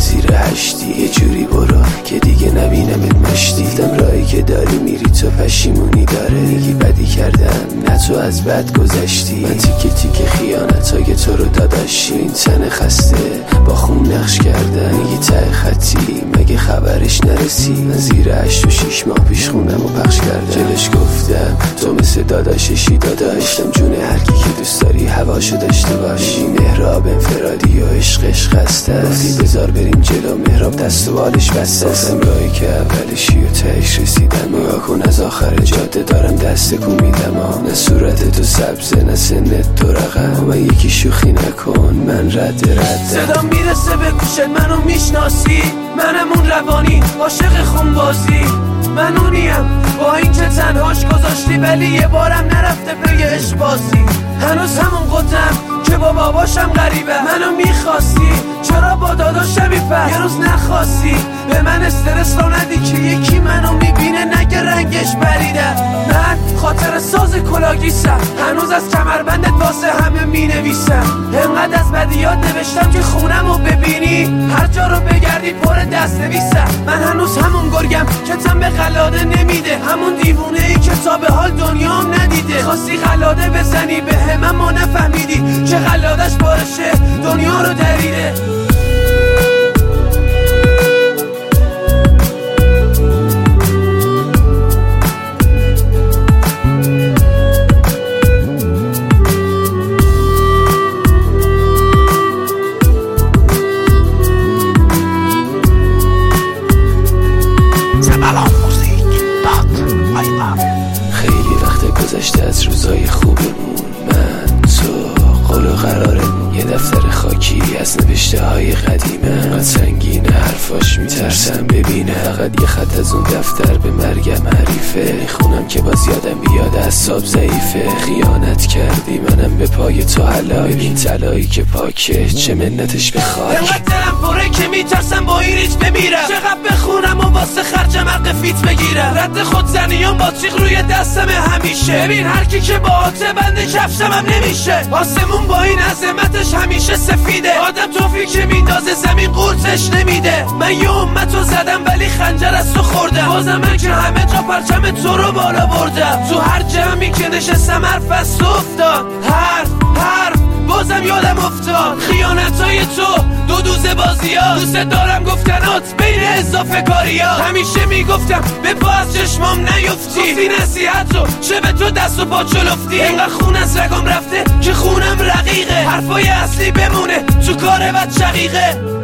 زیر هشتی، یه جوری برو که دیگه نبینمت مشتی. دیدم راهی که داری میری تو پشیمونی داره، میگی بدی کردم نه تو از بد گذشتی. من تیکه تیکه خیانتای تو رو داداشی، این تن خسته با خون نقش کردن. میگی ته خطی مگه خبرش نرسی؟ من زیر 8 و 6 ماه پیش خونم و پخش کردم. جلش گفتم تو مثل داداششی داداشتم، جون هرکی که دوست داری هواشو داشته باشی. مهراب انفرادی و عشقش خسته، گفتی بذار بریم جلو مهراب دست و بالش بسته. گفتم راهی که اولشی و تهش رسیدم، نگاه کن از آخر جاده دارم دست کو میدم. نه صورت تو سبزه نه سنت تو رقم، من یکی شوخی نکن من رد صدا میرسه به گوشت منو میشناسی، منم اون روانی عاشق خونبازی. من اونیم با این که تنهاش گذاشتی ولی یه بارم نرفته پی عشق بازی. هنوز همون قطم که با باباشم غریبه، منو میخواستی چرا با داداشم میپس یه روز نخواستی به من استرس رو ندی که یکی منو میبینه نگه رنگش بریده. من خاطر ساز کلاگیسم، هنوز از کمربندت واسه همه مینویسم. انقدر از بدیات نوشتم که خونم رو ببینی هر جا رو بگردی پر دست نویسم. من هنوز همون گرگم که تن به قلاده نمیده، همون دیوونه ای که تا به حال دنیام ندیده. خواستی قلاده بزنی به هم ما نفهمیدی که قلادش بارشه دنیا رو دریده. خیلی وقت گذشته از روزای خوبمون، من تو قول و قرارمون. یه دفتر خاکی از نوشته های قدیمه، انقدر سنگینه حرفاش میترسم ببینه. فقط یه خط از اون دفتر به مرگم حریفه، میخونم که باز یادم بیاد اعصاب ضعیفه. خیانت کردی منم به پای تو حلای، ببین طلایی که پاکه چه منتش به خاک. انقدر دلم پره که میترسم با این ریچ بمیرم، چقدر بخونم و واسه خرجم حق فیت بگیرم. رد خودزنیام با تیغ روی دستم همیشه، ببین هر کی که با آته بنده کفشم هم نمیشه. آسمون با این عظمتش همیشه سفیده، آدم توفی که میندازه زمین قورتش نمیده. من یه امتو زدم ولی خنجر از تو خوردم، بازم من که همه جا پرچم تو رو بالا بردم. تو هر جمعی که نشستم حرف از تو افتاد، حرف بازم یادم افتاد. خیانتای تو دو دوزه بازی ها، دوست دارم گفتنات بین اضافه کاری ها. همیشه میگفتم به پا از چشمام نیفتی، گفتی نصیحت رو چه به تو دست و پا چلفتی. اینقدر خون از رگام رفته که خونم رقیقه، حرفای اصلی بمونه تو کار بد شقیقه.